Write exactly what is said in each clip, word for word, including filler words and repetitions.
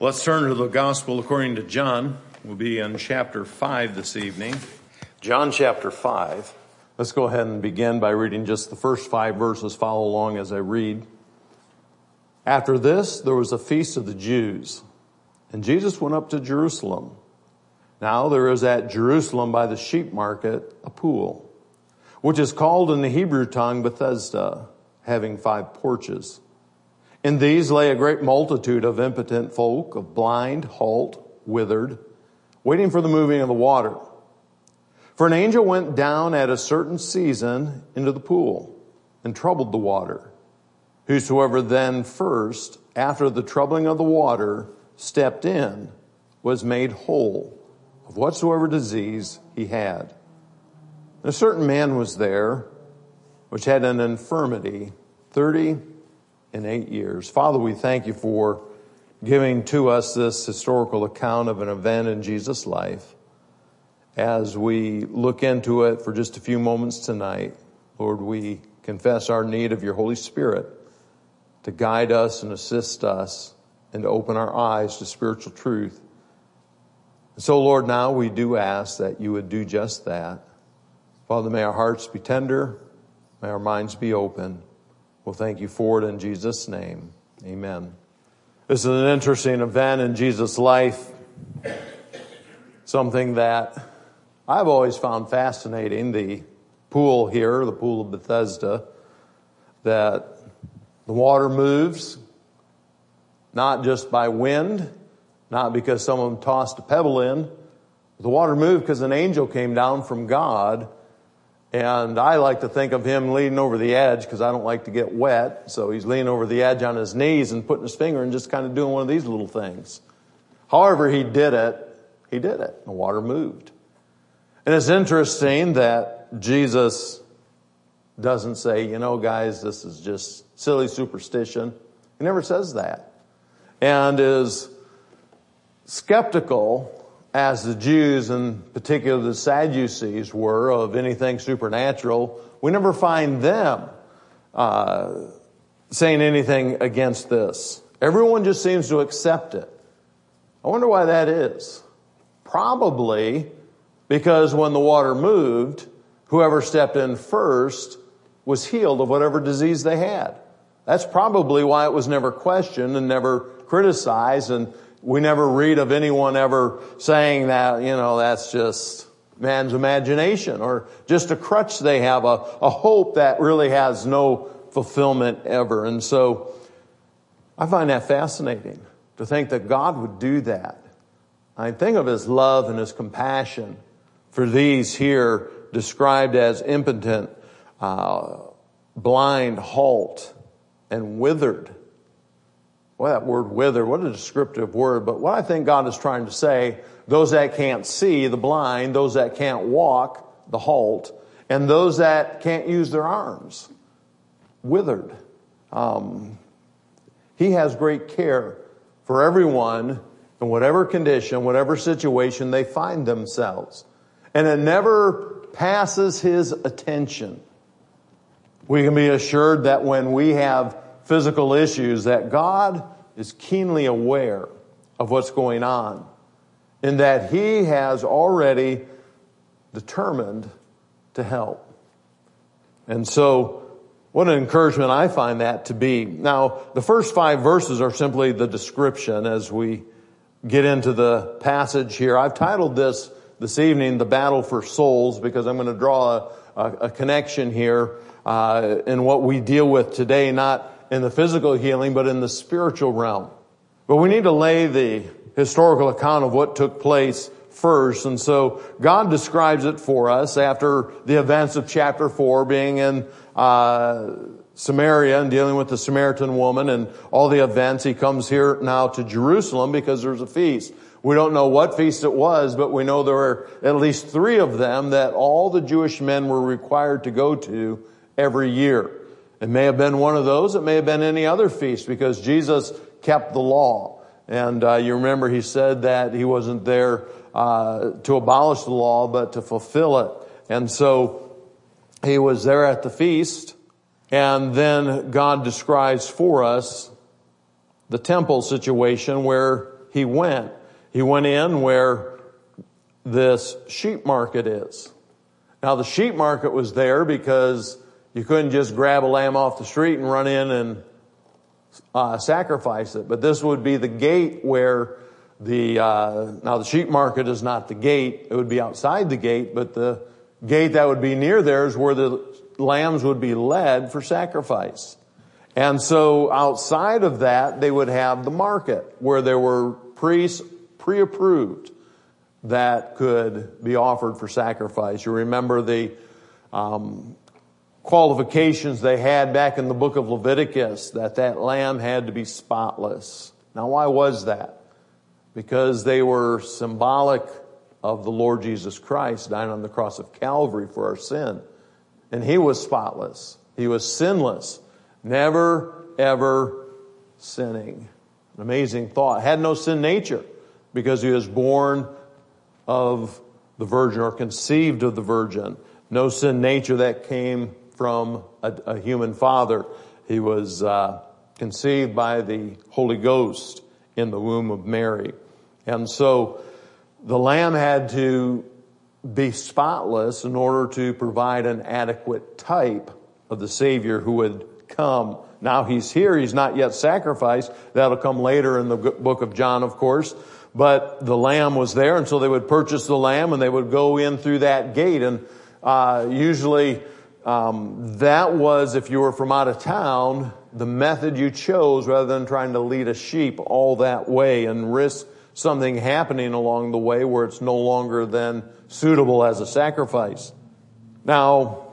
Let's turn to the Gospel according to John. We'll be in chapter five this evening. John chapter five. Let's go ahead and begin by reading just the first five verses. Follow along as I read. After this, there was a feast of the Jews, and Jesus went up to Jerusalem. Now there is at Jerusalem by the sheep market a pool, which is called in the Hebrew tongue Bethesda, having five porches. In these lay a great multitude of impotent folk, of blind, halt, withered, waiting for the moving of the water. For an angel went down at a certain season into the pool and troubled the water. Whosoever then first, after the troubling of the water, stepped in, was made whole of whatsoever disease he had. And a certain man was there, which had an infirmity thirty and eight years. Father, we thank you for giving to us this historical account of an event in Jesus' life. As we look into it for just a few moments tonight, Lord, we confess our need of your Holy Spirit to guide us and assist us and to open our eyes to spiritual truth. So, Lord, now we do ask that you would do just that. Father, may our hearts be tender. May our minds be open. We'll thank you for it in Jesus' name. Amen. This is an interesting event in Jesus' life. Something that I've always found fascinating. The pool here, the pool of Bethesda, that the water moves, not just by wind, not because someone tossed a pebble in. The water moved because an angel came down from God. And I like to think of him leaning over the edge because I don't like to get wet. So he's leaning over the edge on his knees and putting his finger and just kind of doing one of these little things. However he did it, he did it. The water moved. And it's interesting that Jesus doesn't say, you know, guys, this is just silly superstition. He never says that. And is skeptical, as the Jews, and particularly the Sadducees, were of anything supernatural. We never find them uh, saying anything against this. Everyone just seems to accept it. I wonder why that is. Probably because when the water moved, whoever stepped in first was healed of whatever disease they had. That's probably why it was never questioned and never criticized, and we never read of anyone ever saying that, you know, that's just man's imagination or just a crutch they have, a, a hope that really has no fulfillment ever. And so I find that fascinating to think that God would do that. I think of his love and his compassion for these here described as impotent, uh, blind, halt, and withered. Well, that word wither, what a descriptive word. But what I think God is trying to say, those that can't see, the blind, those that can't walk, the halt, and those that can't use their arms, withered. Um, he has great care for everyone in whatever condition, whatever situation they find themselves. And it never passes his attention. We can be assured that when we have physical issues, that God is keenly aware of what's going on and that he has already determined to help. And so what an encouragement I find that to be. Now, the first five verses are simply the description as we get into the passage here. I've titled this this evening, The Battle for Souls, because I'm going to draw a, a, a connection here uh, in what we deal with today, not in the physical healing, but in the spiritual realm. But we need to lay the historical account of what took place first. And so God describes it for us after the events of chapter four, being in uh Samaria and dealing with the Samaritan woman and all the events. He comes here now to Jerusalem because there's a feast. We don't know what feast it was, but we know there were at least three of them that all the Jewish men were required to go to every year. It may have been one of those. It may have been any other feast because Jesus kept the law. And uh, you remember he said that he wasn't there uh, to abolish the law, but to fulfill it. And so he was there at the feast. And then God describes for us the temple situation where he went. He went in where this sheep market is. Now, the sheep market was there because you couldn't just grab a lamb off the street and run in and uh, sacrifice it. But this would be the gate where the, uh, now the sheep market is not the gate. It would be outside the gate, but the gate that would be near there is where the lambs would be led for sacrifice. And so outside of that, they would have the market where there were priests pre-approved that could be offered for sacrifice. You remember the um, qualifications they had back in the book of Leviticus, that that lamb had to be spotless. Now, why was that? Because they were symbolic of the Lord Jesus Christ dying on the cross of Calvary for our sin. And he was spotless. He was sinless. Never, ever sinning. An amazing thought. Had no sin nature because he was born of the virgin or conceived of the virgin. No sin nature that came from a, a human father. He was uh, conceived by the Holy Ghost in the womb of Mary. And so the lamb had to be spotless in order to provide an adequate type of the Savior who would come. Now he's here. He's not yet sacrificed. That'll come later in the book of John, of course. But the lamb was there, and so they would purchase the lamb and they would go in through that gate. And uh usually um that was, if you were from out of town, the method you chose rather than trying to lead a sheep all that way and risk something happening along the way where it's no longer then suitable as a sacrifice. Now,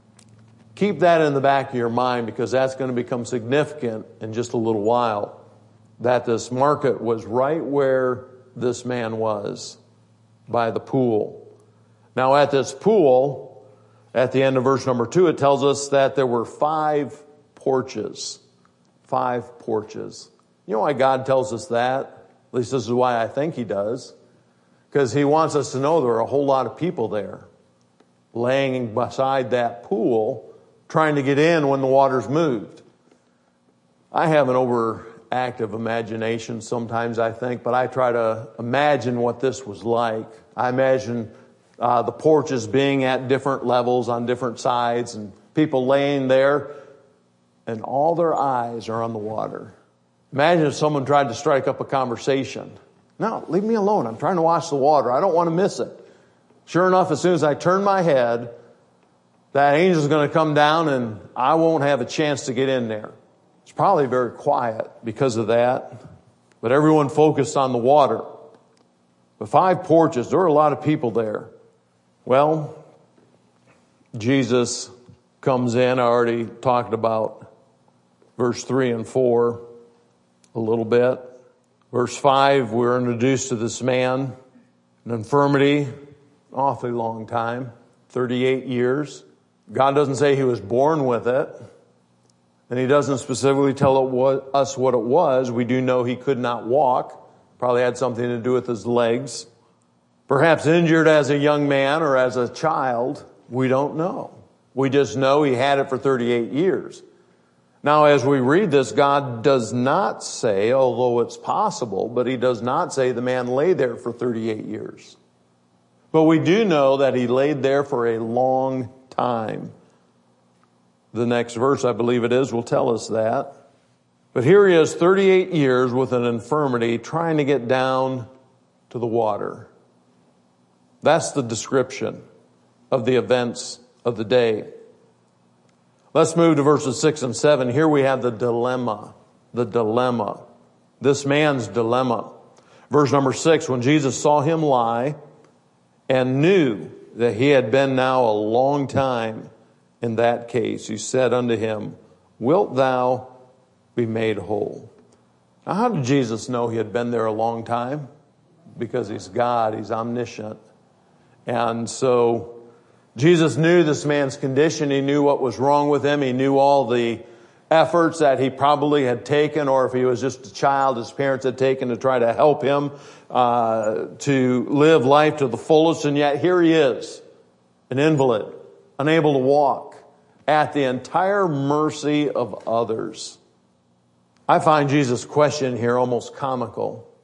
keep that in the back of your mind, because that's going to become significant in just a little while. That this market was right where this man was, by the pool. Now at this pool, at the end of verse number two, it tells us that there were five porches. Five porches. You know why God tells us that? At least this is why I think he does. Because he wants us to know there are a whole lot of people there, laying beside that pool, trying to get in when the water's moved. I have an overactive imagination sometimes, I think, but I try to imagine what this was like. I imagine uh, the porches being at different levels on different sides and people laying there and all their eyes are on the water. Imagine if someone tried to strike up a conversation. No, leave me alone. I'm trying to watch the water. I don't want to miss it. Sure enough, as soon as I turn my head, that angel's going to come down and I won't have a chance to get in there. It's probably very quiet because of that. But everyone focused on the water. The five porches, there were a lot of people there. Well, Jesus comes in. I already talked about verse three and four a little bit. Verse five, we're introduced to this man, an infirmity, an awfully long time, thirty-eight years. God doesn't say he was born with it. And he doesn't specifically tell it what, us what it was. We do know he could not walk. Probably had something to do with his legs. Perhaps injured as a young man or as a child. We don't know. We just know he had it for thirty-eight years. Now, as we read this, God does not say, although it's possible, but he does not say the man lay there for thirty-eight years. But we do know that he laid there for a long time. The next verse, I believe it is, will tell us that. But here he is, thirty-eight years with an infirmity, trying to get down to the water. That's the description of the events of the day. Let's move to verses six and seven. Here we have the dilemma. The dilemma. This man's dilemma. Verse number six, when Jesus saw him lie and knew that he had been now a long time in that case, he said unto him, wilt thou be made whole? Now, how did Jesus know he had been there a long time? Because he's God, he's omniscient. And so Jesus knew this man's condition. He knew what was wrong with him. He knew all the efforts that he probably had taken, or if he was just a child, his parents had taken to try to help him uh, to live life to the fullest. And yet here he is, an invalid, unable to walk, at the entire mercy of others. I find Jesus' question here almost comical.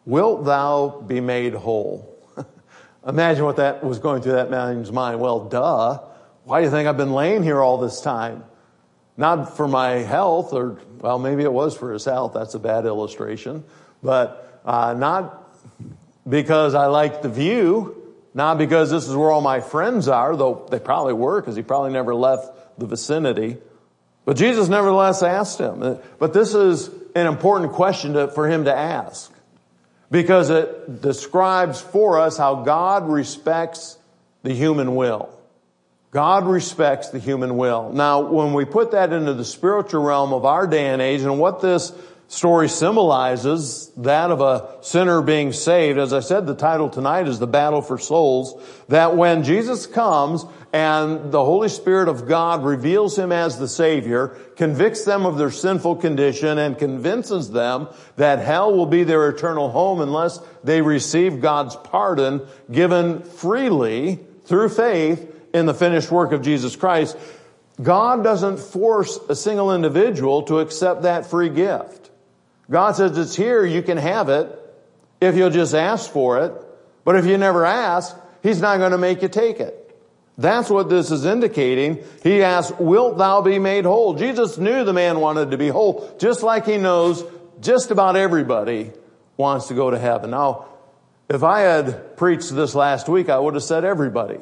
wilt thou be made whole? Imagine what that was going through that man's mind. Well, duh. Why do you think I've been laying here all this time? Not for my health, or, well, maybe it was for his health. That's a bad illustration. But uh, not because I like the view, not because this is where all my friends are, though they probably were, because he probably never left the vicinity. But Jesus nevertheless asked him. But this is an important question to, for him to ask, because it describes for us how God respects the human will. God respects the human will. Now, when we put that into the spiritual realm of our day and age, and what this story symbolizes, that of a sinner being saved, as I said, the title tonight is The Battle for Souls, that when Jesus comes and the Holy Spirit of God reveals him as the Savior, convicts them of their sinful condition, and convinces them that hell will be their eternal home unless they receive God's pardon given freely through faith in the finished work of Jesus Christ, God doesn't force a single individual to accept that free gift. God says it's here, you can have it if you'll just ask for it. But if you never ask, He's not going to make you take it. That's what this is indicating. He asked, wilt thou be made whole? Jesus knew the man wanted to be whole, just like He knows just about everybody wants to go to heaven. Now, if I had preached this last week, I would have said everybody.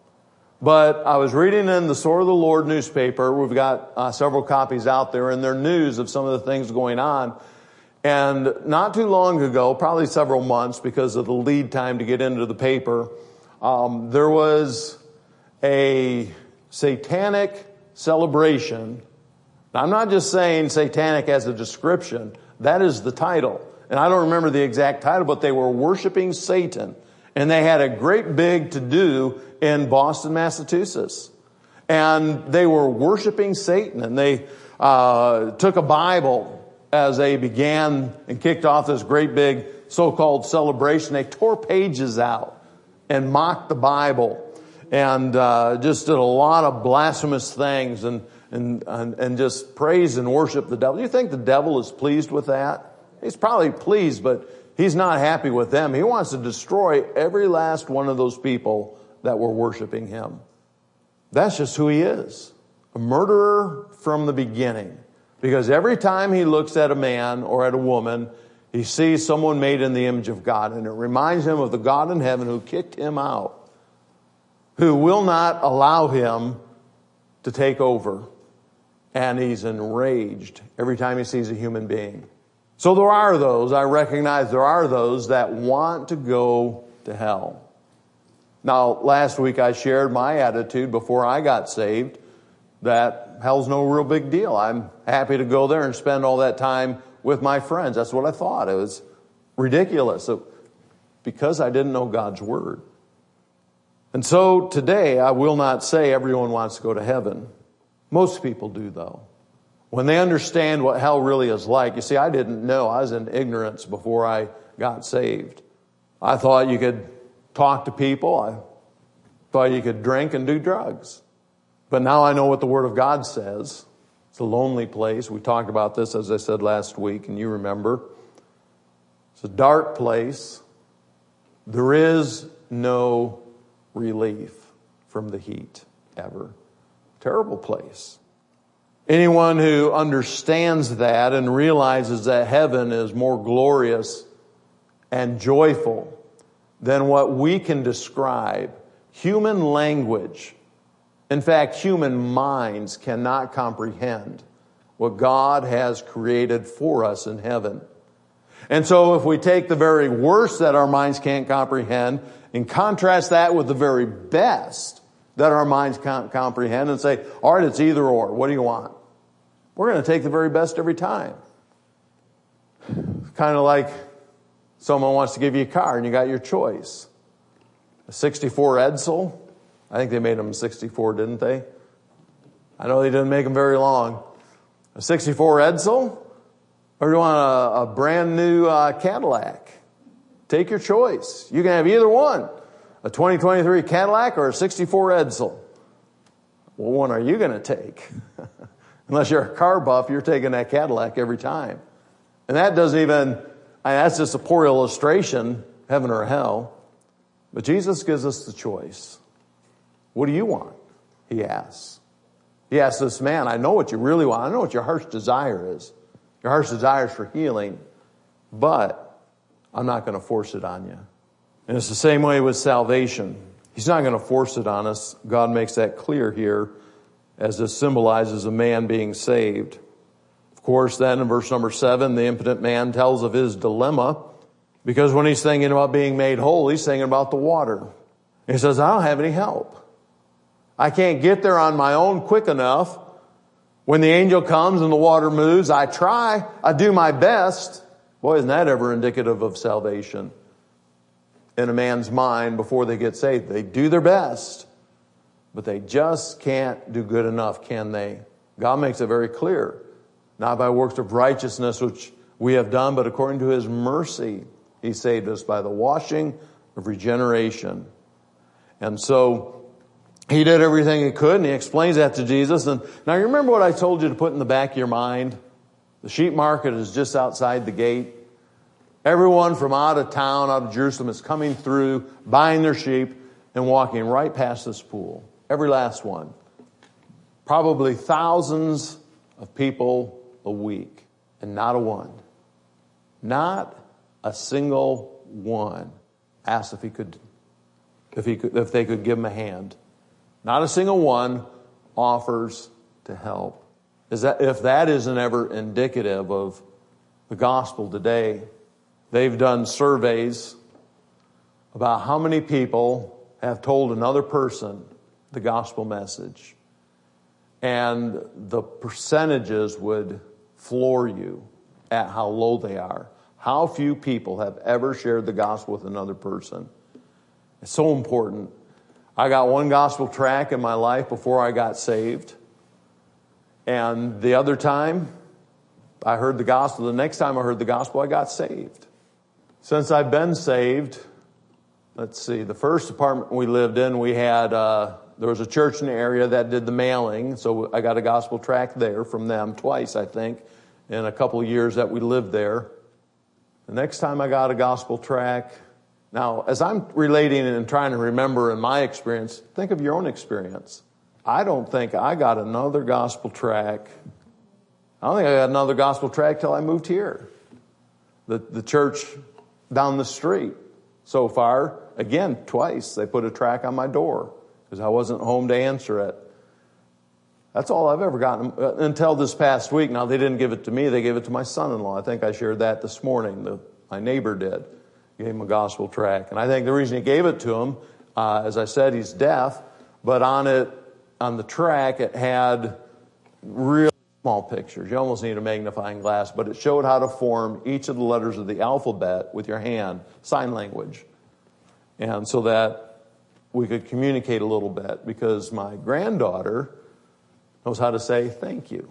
But I was reading in the Sword of the Lord newspaper. We've got uh, several copies out there, and they're news of some of the things going on. And not too long ago, probably several months because of the lead time to get into the paper, um, there was a satanic celebration. Now, I'm not just saying satanic as a description. That is the title. And I don't remember the exact title, but they were worshiping Satan. And they had a great big to-do in Boston, Massachusetts. And they were worshiping Satan. And they uh took a Bible as they began and kicked off this great big so-called celebration. They tore pages out and mocked the Bible. And uh just did a lot of blasphemous things and, and, and, and just praise and worship the devil. Do you think the devil is pleased with that? He's probably pleased, but He's not happy with them. He wants to destroy every last one of those people that were worshiping Him. That's just who He is. A murderer from the beginning. Because every time He looks at a man or at a woman, He sees someone made in the image of God. And it reminds Him of the God in heaven who kicked Him out. Who will not allow Him to take over. And He's enraged every time He sees a human being. So there are those, I recognize there are those that want to go to hell. Now, last week I shared my attitude before I got saved that hell's no real big deal. I'm happy to go there and spend all that time with my friends. That's what I thought. It was ridiculous because I didn't know God's Word. And so today I will not say everyone wants to go to heaven. Most people do, though. When they understand what hell really is like. You see, I didn't know. I was in ignorance before I got saved. I thought you could talk to people. I thought you could drink and do drugs. But now I know what the Word of God says. It's a lonely place. We talked about this, as I said last week, and you remember. It's a dark place. There is no relief from the heat ever. Terrible place. Anyone who understands that and realizes that heaven is more glorious and joyful than what we can describe, human language, in fact, human minds cannot comprehend what God has created for us in heaven. And so if we take the very worst that our minds can't comprehend and contrast that with the very best that our minds can't comprehend and say, all right, it's either or. What do you want? We're going to take the very best every time. Kind of like someone wants to give you a car and you got your choice. A sixty-four Edsel. I think they made them sixty-four, didn't they? I know they didn't make them very long. A sixty-four Edsel, or do you want a, a brand new uh, Cadillac? Take your choice. You can have either one. A twenty twenty-three Cadillac or a sixty-four Edsel. What one are you going to take? Unless you're a car buff, you're taking that Cadillac every time. And that doesn't even, I mean, that's just a poor illustration, heaven or hell. But Jesus gives us the choice. What do you want? He asks. He asks this man, I know what you really want. I know what your heart's desire is. Your heart's desire is for healing. But I'm not going to force it on you. And it's the same way with salvation. He's not going to force it on us. God makes that clear here as this symbolizes a man being saved. Of course, then in verse number seven, the impotent man tells of his dilemma, because when he's thinking about being made whole, he's thinking about the water. He says, I don't have any help. I can't get there on my own quick enough. When the angel comes and the water moves, I try, I do my best. Boy, isn't that ever indicative of salvation in a man's mind before they get saved? They do their best, but they just can't do good enough, can they? God makes it very clear. Not by works of righteousness which we have done, but according to his mercy, he saved us by the washing of regeneration. And so he did everything he could, and he explains that to Jesus. And now you remember what I told you to put in the back of your mind? The sheep market is just outside the gate. Everyone from out of town, out of Jerusalem, is coming through, buying their sheep, and walking right past this pool. Every last one. Probably thousands of people a week, and not a one, not a single one asked if he could, if he could, if they could give him a hand. Not a single one offers to help. Is that, if that isn't ever indicative of the gospel today? They've done surveys about how many people have told another person the gospel message. And the percentages would floor you at how low they are. How few people have ever shared the gospel with another person. It's so important. I got one gospel tract in my life before I got saved. And the other time, I heard the gospel. The next time I heard the gospel, I got saved. Since I've been saved, let's see, the first apartment we lived in, we had, uh, there was a church in the area that did the mailing. So I got a gospel tract there from them twice, I think, in a couple of years that we lived there. The next time I got a gospel tract, now, as I'm relating and trying to remember in my experience, think of your own experience. I don't think I got another gospel tract. I don't think I got another gospel tract till I moved here. The, the church down the street. So far, again, twice they put a tract on my door because I wasn't home to answer it. That's all I've ever gotten until this past week. Now, they didn't give it to me. They gave it to my son-in-law. I think I shared that this morning. The, my neighbor did. Gave him a gospel tract. And I think the reason he gave it to him, uh, as I said, he's deaf, but on it, on the tract, it had real small pictures. You almost need a magnifying glass, but it showed how to form each of the letters of the alphabet with your hand, sign language. And so that we could communicate a little bit, because my granddaughter knows how to say thank you.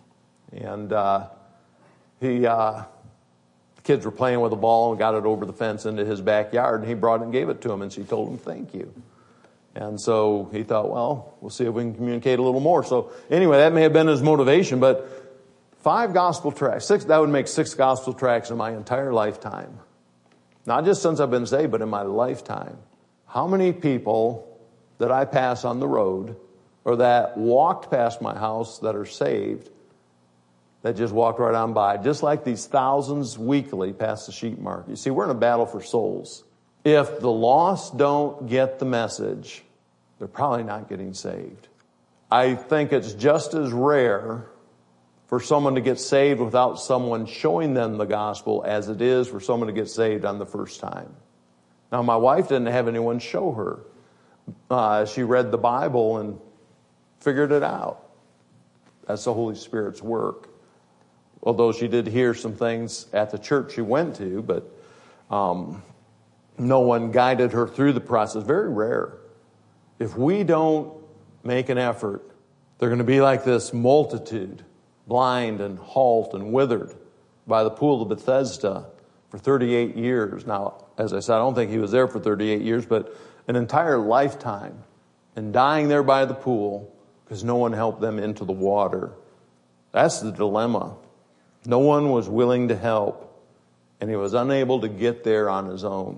And uh, he... Uh, kids were playing with a ball and got it over the fence into his backyard, and he brought it and gave it to him, and she told him thank you. And so he thought, well, we'll see if we can communicate a little more. So anyway, that may have been his motivation, but five gospel tracts, six, that would make six gospel tracts in my entire lifetime. Not just since I've been saved, but in my lifetime. How many people that I pass on the road or that walked past my house that are saved that just walked right on by, just like these thousands weekly past the sheep market. You see, we're in a battle for souls. If the lost don't get the message, they're probably not getting saved. I think it's just as rare for someone to get saved without someone showing them the gospel as it is for someone to get saved on the first time. Now, my wife didn't have anyone show her. Uh, she read the Bible and figured it out. That's the Holy Spirit's work. Although she did hear some things at the church she went to, but um, no one guided her through the process. Very rare. If we don't make an effort, they're going to be like this multitude, blind and halt and withered by the pool of Bethesda for thirty-eight years. Now, as I said, I don't think he was there for thirty-eight years, but an entire lifetime, and dying there by the pool because no one helped them into the water. That's the dilemma. No one was willing to help. and he was unable to get there on his own.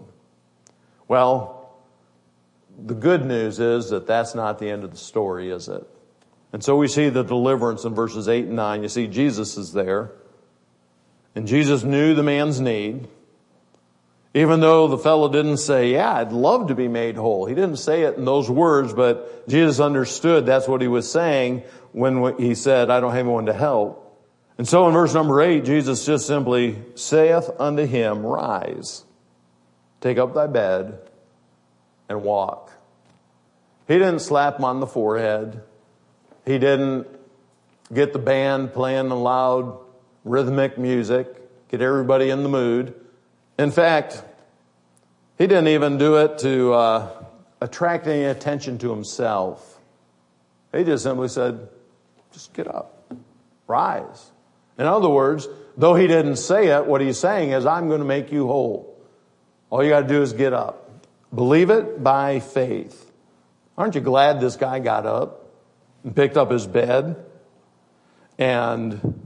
Well, the good news is that that's not the end of the story, is it? And so we see the deliverance in verses eight and nine. You see, Jesus is there. And Jesus knew the man's need. Even though the fellow didn't say, yeah, I'd love to be made whole. He didn't say it in those words, but Jesus understood that's what he was saying when he said, I don't have anyone to help. And so in verse number eight, Jesus just simply saith unto him, rise, take up thy bed, and walk. He didn't slap him on the forehead. He didn't get the band playing the loud rhythmic music, get everybody in the mood. In fact, he didn't even do it to uh, attract any attention to himself. He just simply said, just get up, rise. In other words, though he didn't say it, what he's saying is, I'm going to make you whole. All you got to do is get up. Believe it by faith. Aren't you glad this guy got up and picked up his bed and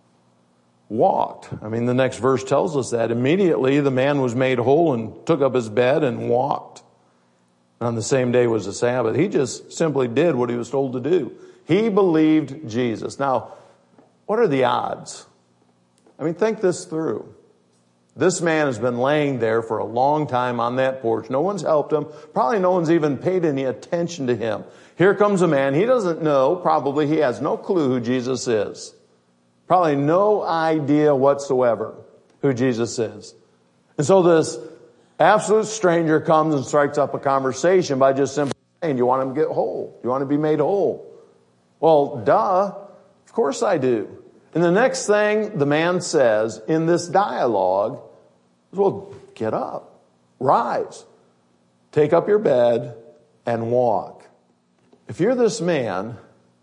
walked? I mean, the next verse tells us that. Immediately the man was made whole and took up his bed and walked. On the same day was the Sabbath. He just simply did what he was told to do. He believed Jesus. Now, what are the odds? I mean, think this through. This man has been laying there for a long time on that porch. No one's helped him. Probably no one's even paid any attention to him. Here comes a man. He doesn't know. Probably he has no clue who Jesus is. Probably no idea whatsoever who Jesus is. And so this absolute stranger comes and strikes up a conversation by just simply saying, do you want him to get whole? Do you want to be made whole? Well, duh. Of course I do. And the next thing the man says in this dialogue is, well, get up, rise, take up your bed, and walk. If you're this man,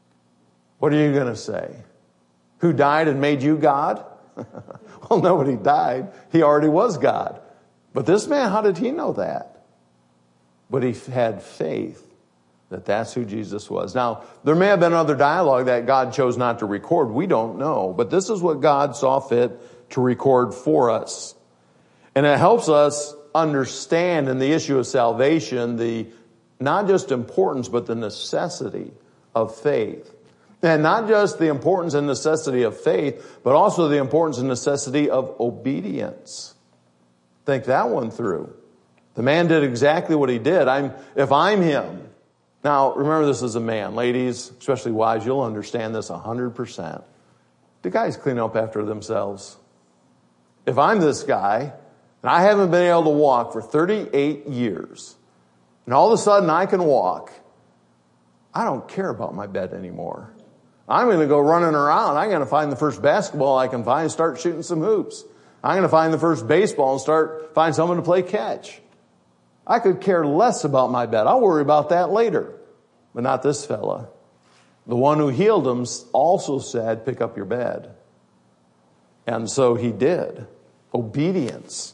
what are you going to say? Who died and made you God? Well, nobody died. He already was God. But this man, how did he know that? But he had faith that that's who Jesus was. Now, there may have been other dialogue that God chose not to record. We don't know. But this is what God saw fit to record for us. And it helps us understand in the issue of salvation the not just importance, but the necessity of faith. And not just the importance and necessity of faith, but also the importance and necessity of obedience. Think that one through. The man did exactly what he did. I'm, if I'm him. Now, remember this is a man. Ladies, especially wives, you'll understand this one hundred percent. Do guys clean up after themselves? If I'm this guy, and I haven't been able to walk for thirty-eight years, and all of a sudden I can walk, I don't care about my bed anymore. I'm going to go running around. I'm going to find the first basketball I can find and start shooting some hoops. I'm going to find the first baseball and start find someone to play catch. I could care less about my bed. I'll worry about that later. But not this fella. The one who healed him also said, pick up your bed. And so he did. Obedience.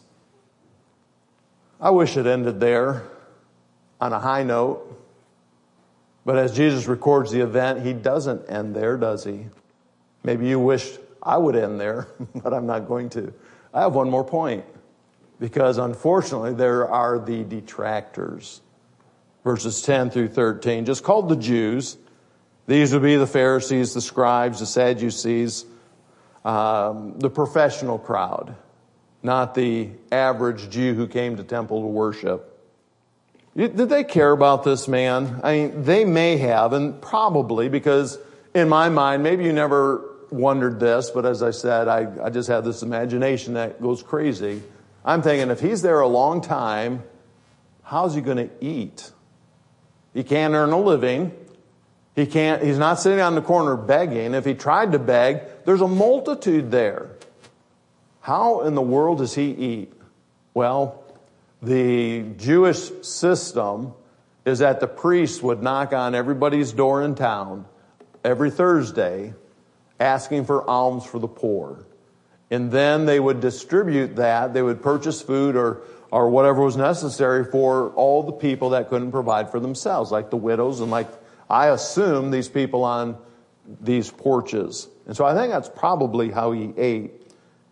I wish it ended there on a high note. But as Jesus records the event, he doesn't end there, does he? Maybe you wish I would end there, but I'm not going to. I have one more point. Because unfortunately, there are the detractors. Verses ten through thirteen, just called the Jews. These would be the Pharisees, the scribes, the Sadducees, um, the professional crowd, not the average Jew who came to temple to worship. Did they care about this man? I mean, they may have, and probably, because in my mind, maybe you never wondered this, but as I said, I, I just have this imagination that goes crazy. I'm thinking, if he's there a long time, how's he going to eat? He can't earn a living. He can't, he's not sitting on the corner begging. If he tried to beg, there's a multitude there. How in the world does he eat? Well, the Jewish system is that the priest would knock on everybody's door in town every Thursday asking for alms for the poor. And then they would distribute that. They would purchase food or, or whatever was necessary for all the people that couldn't provide for themselves, like the widows and like, I assume, these people on these porches. And so I think that's probably how he ate.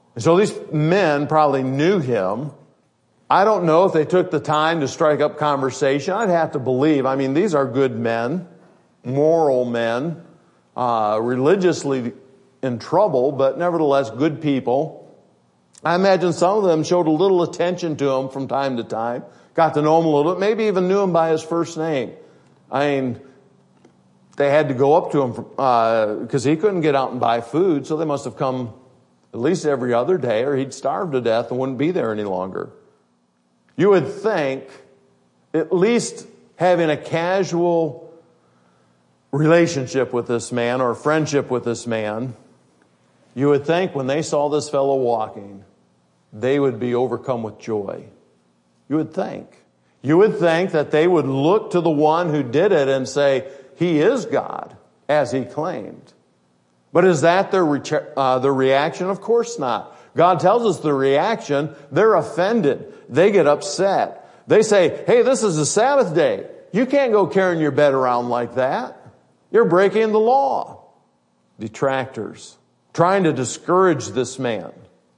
And so these men probably knew him. I don't know if they took the time to strike up conversation. I'd have to believe. I mean, these are good men, moral men, uh, religiously in trouble, but nevertheless good people. I imagine some of them showed a little attention to him from time to time, got to know him a little bit, maybe even knew him by his first name. I mean, they had to go up to him because uh, he couldn't get out and buy food, so they must have come at least every other day, or he'd starve to death and wouldn't be there any longer. You would think at least having a casual relationship with this man or friendship with this man, you would think when they saw this fellow walking, they would be overcome with joy. You would think. You would think that they would look to the one who did it and say, he is God, as he claimed. But is that their, re- uh, their reaction? Of course not. God tells us the reaction. They're offended. They get upset. They say, hey, this is a Sabbath day. You can't go carrying your bed around like that. You're breaking the law. Detractors. Trying to discourage this man.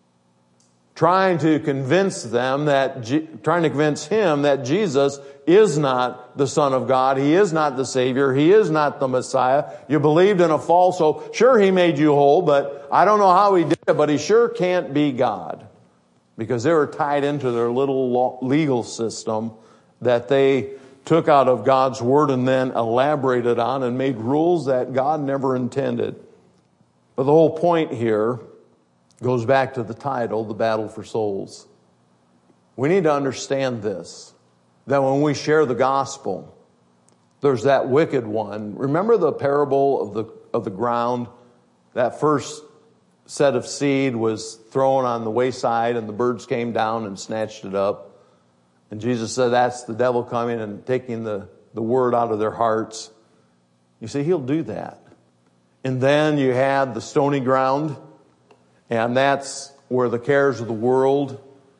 Trying to convince them that, trying to convince him that Jesus is not the Son of God. He is not the Savior. He is not the Messiah. You believed in a false hope. Sure, he made you whole, but I don't know how he did it, but he sure can't be God. Because they were tied into their little legal system that they took out of God's Word and then elaborated on and made rules that God never intended. But the whole point here goes back to the title, The Battle for Souls. We need to understand this, that when we share the gospel, there's that wicked one. Remember the parable of the of the ground? That first set of seed was thrown on the wayside and the birds came down and snatched it up. And Jesus said that's the devil coming and taking the, the word out of their hearts. You see, he'll do that. And then you had the stony ground, and that's where the cares of the world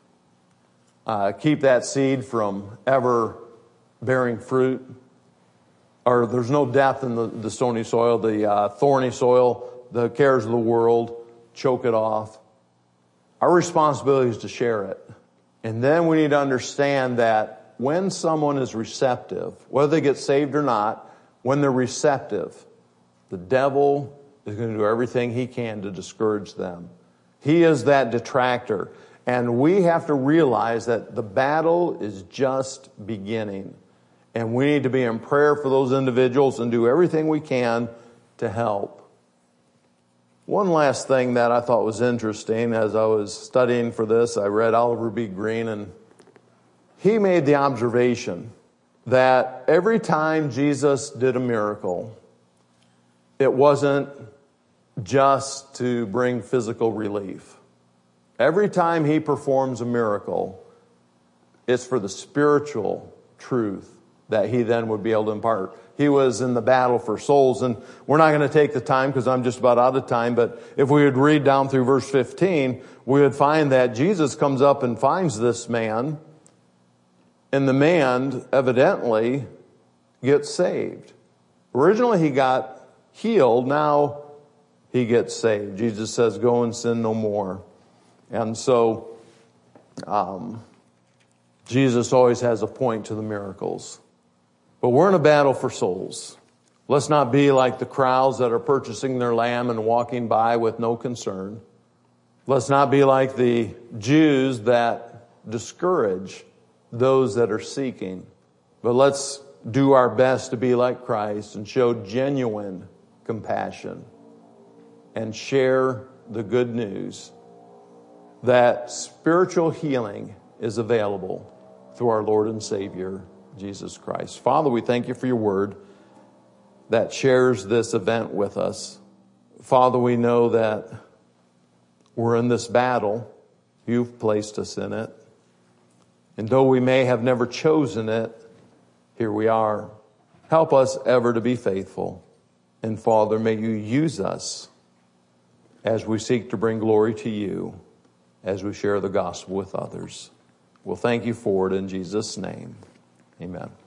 uh, keep that seed from ever bearing fruit. Or there's no depth in the, the stony soil, the uh, thorny soil, the cares of the world choke it off. Our responsibility is to share it. And then we need to understand that when someone is receptive, whether they get saved or not, when they're receptive, the devil is going to do everything he can to discourage them. He is that detractor. And we have to realize that the battle is just beginning. And we need to be in prayer for those individuals and do everything we can to help. One last thing that I thought was interesting as I was studying for this, I read Oliver B. Green, and he made the observation that every time Jesus did a miracle, it wasn't just to bring physical relief. Every time he performs a miracle, it's for the spiritual truth that he then would be able to impart. He was in the battle for souls, and we're not going to take the time because I'm just about out of time, but if we would read down through verse fifteen, we would find that Jesus comes up and finds this man, and the man evidently gets saved. Originally he got healed, now he gets saved. Jesus says, go and sin no more. And so um, Jesus always has a point to the miracles. But we're in a battle for souls. Let's not be like the crowds that are purchasing their lamb and walking by with no concern. Let's not be like the Jews that discourage those that are seeking. But let's do our best to be like Christ and show genuine compassion and share the good news that spiritual healing is available through our Lord and Savior, Jesus Christ. Father, we thank you for your word that shares this event with us. Father, we know that we're in this battle. You've placed us in it. And though we may have never chosen it, here we are. Help us ever to be faithful. And Father, may you use us as we seek to bring glory to you, as we share the gospel with others. We'll thank you for it in Jesus' name. Amen.